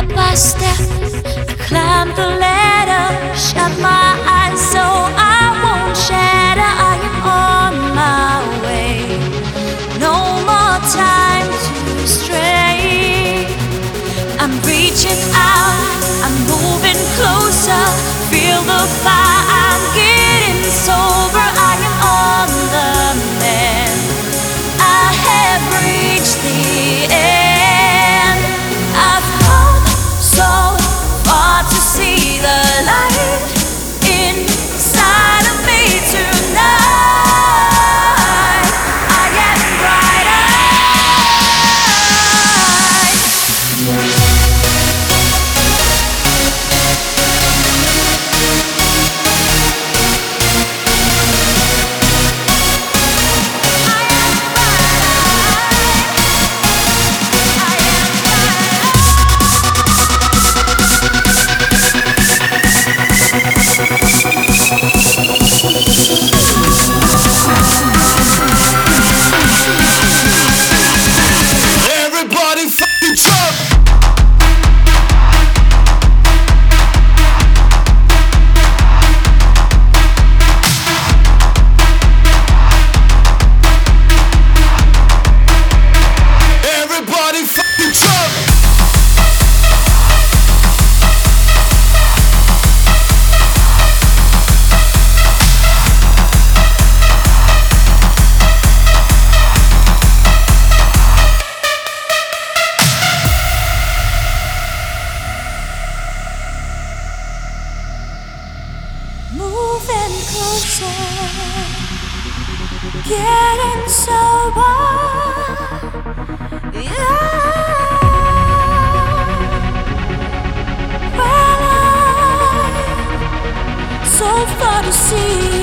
by step, I climb the ladder, shut my eyes so I won't shatter. I am on my way, no more time to stray. I'm reaching out, I'm moving closer, feel the fire, I'm getting sober. I am on the mend, I have reached the end. I've come so far to see the light inside of me tonight. I am brighter. Everybody fucking jump! Everybody fucking jump! Moving closer, getting sober. Yeah. Well, I'm so far to see.